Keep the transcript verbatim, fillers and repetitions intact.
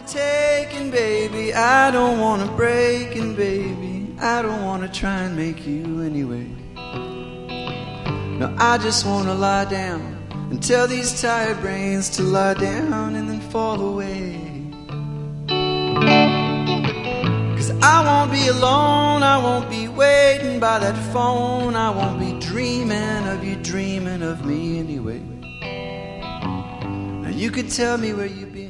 take, and baby, I don't wanna break, and baby, I don't wanna try and make you anyway. No, I just wanna lie down and tell these tired brains to lie down and then fall away. Cause I won't be alone, I won't be waiting by that phone, I won't be dreaming of you dreaming of me anyway. Now you could tell me where you've been.